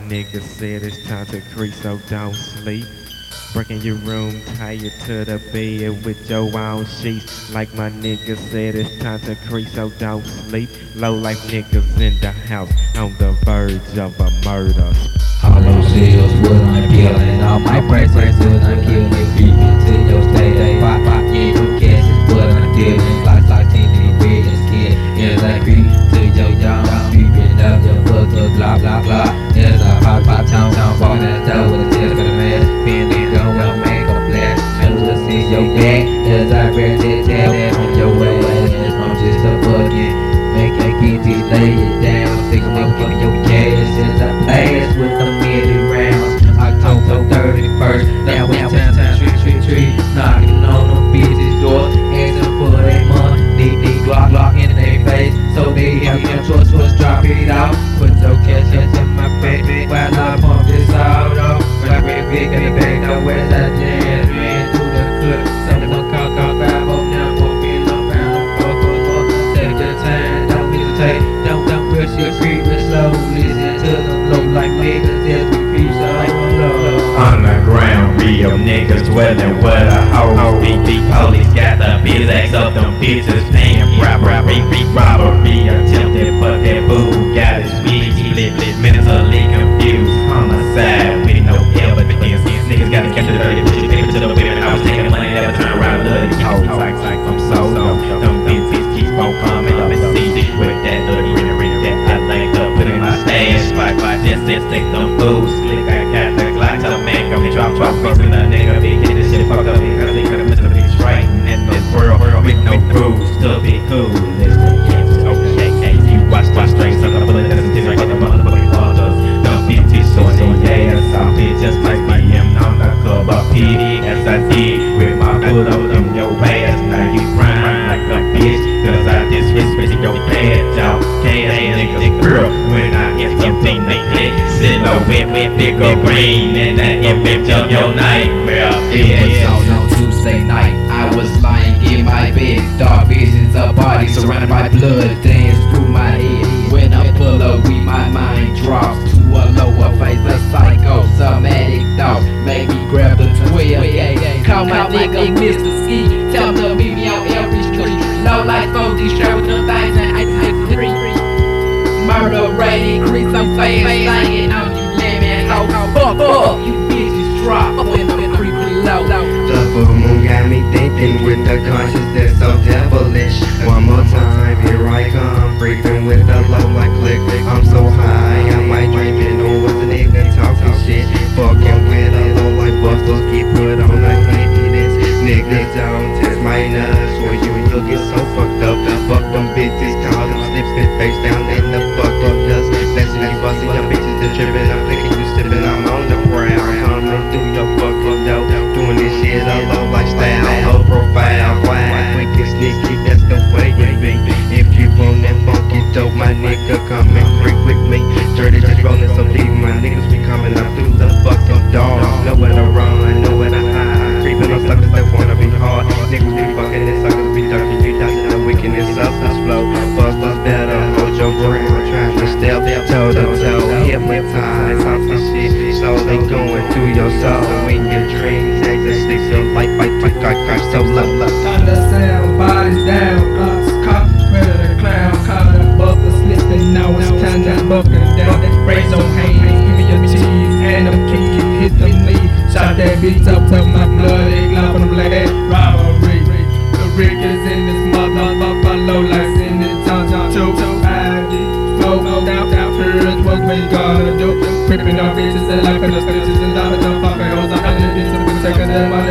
nigga said it's time to creep, so don't sleep. Breaking your room, tie you to the bed with your own sheets. Like my nigga said, it's time to creep, so don't sleep. Low life niggas in the house, on the verge of a murder. All those seals would I'm killing, all my bracelets would I'm killing. Creeping to your state, pop, yeah, you catch it, what I'm dealing. Like TV, red skin, as I creep to your young, creeping up your foot, blah, blah, blah. As I pop, town, walk that door with a test for the man. Pinning, gonna make a flash, and we'll see your back. As I grab that tab on your ass, I'm just a bucket. Make your kitty lay it down, stick them up in your gas. As I blast with the midi rounds, October 31st. Now it's time to trick, knocking on them bitches' door, asking for that money, they Glock in their face, so they have no choice but drop it out. Put your cash in my baby while I pump this out off. When I get big in the bag, no where's that jazz? Ran through the cut, someone called 5 on now, walking around, take the time, don't hesitate, don't push your creep slow. Listen to them low like niggas as we creep so low. Underground, real niggas dwelling where the hoes be. Police got the business of them bitches paying robbery, attempted but that boo got his feet split, mentally confused, homicide with no evidence. Niggas gotta catch the dirty bitches, paper to the women. I was taking money, never turn around, love these hoes. Like I'm so them bitches keep on coming up and see with that little ring that I think up, put in my stash spot. Just take them fools, slick, I got the Glock, tell the man come drop beats in a nigga, big hit this shit fucked up because they could've missed a big strike in this world with no rules, still be cool. Okay, you watch straight, suck up bullet, doesn't taste like the motherfucking fathers. Them bitches on their ass, I'll be just like BM on the cover PD as I did with my foot up in your ass. Now you grind like a bitch, cause I disrespect your bad dog. Cash nigga girl, when I hit something they click, silhouette with nigga green and that image of your nightmare. It was on Tuesday night, I was lying in my bed, dark visions of bodies surrounded by blood dance through my head. When I pull up, my mind drops to a lower phase. The psychosomatic thoughts made me grab the 12. Call my nigga Mr. Ski, tell him to meet me on every street. Low life OG straight with them things and I agree. Murder rate increase, I'm fast singing on you lemon ho. Fuck, you bitches drop when I'm creeping low. The full moon got me thinking with the consciousness so devilish. One more time, here I come, breathing with the low like click. I'm so high, I might dreaming on what's a nigga talking shit. Fucking with a low like busters, get put on like happiness. Niggas don't test my nuts, or you looking so fucked up. Fuck them bitches, call them slipping face down in the fucked up dust. Blessing you busting your bitches to tripping, I'm thinking you slipping, I'm on the ground. Coming through your fucking dope, doing this shit a low lifestyle, low profile. Why quick and sneaky, that's the way it be. If you want that funky dope, my nigga, come and freak with me. Dirty just rolling so deep, my niggas be coming up through the fucking door. Nowhere to run, nowhere to hide. Creeping on suckers that wanna be hard. Niggas be fucking and suckers be ducking. You dodging the wickedness of this flow. Busters better hold your ground, trying to step toe to toe. Hypnotize off the shit, slowly going through your soul. In your dreams, exit sticks of life, fight, so low. Thunder sound, bodies down, blocks cop, ready to clown, calling buffers, listening now it's time to buckle down. Raise your hands, give me your cheese, and them keys, hit them knees. Shot that bitch up till my blood, they glove on them last robbery. The rig is in this motherfucker, low lights in this town, too. Smoke out, here's what we gotta do. Crippin' our bitches and like the stitches and dollars, I'm fucking hoes, I'm bitches, we taking them out.